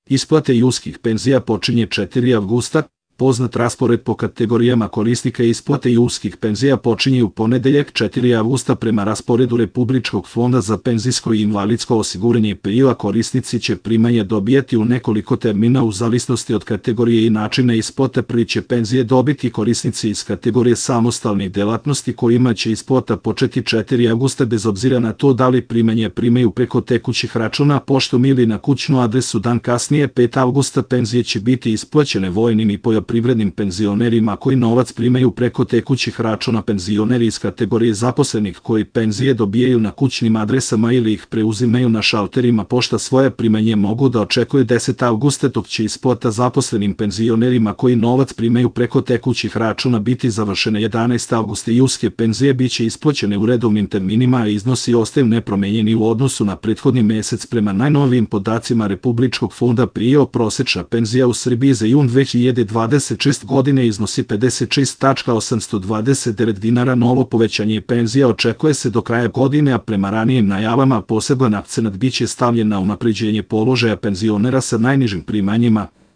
Isplate julskih penzija počinje 4. avgusta. Poznat raspored po kategorijama korisnika isplate julskih penzija počinje u ponedeljak 4. avgusta prema rasporedu Republičkog fonda za penzijsko i invalidsko osiguranje PIO, a korisnici će primanje dobijati u nekoliko termina u zavisnosti od kategorije i načina isplate. Prvi će penzije dobiti korisnici iz kategorije samostalnih delatnosti kojima će isplata početi 4. avgusta bez obzira na to da li primanje primaju preko tekućih računa, poštom ili na kućnu adresu. Dan kasnije, 5. avgusta, penzije će biti isplaćene vojnim i poljoprivrednim penzionerima koji novac primaju preko tekućih računa. Penzioneri iz kategorije zaposlenih koji penzije dobijaju na kućnim adresama ili ih preuzimaju na šalterima pošta svoje primanje mogu da očekuju 10. avgusta, dok će isplata zaposlenim penzionerima koji novac primaju preko tekućih računa biti završene 11. avgusta. Julske penzije biće isplaćene u redovnim terminima, a iznosi ostaju nepromenjeni u odnosu na prethodni mesec. Prema najnovijim podacima Republičkog fonda PIO, prosečna penzija u Srbiji za jun 2026. godine iznosi 56.829 dinara. Novo povećanje penzija očekuje se do kraja godine, a prema ranijim najavama poseban akcenat biće stavljen na unapređenje položaja penzionera sa najnižim primanjima.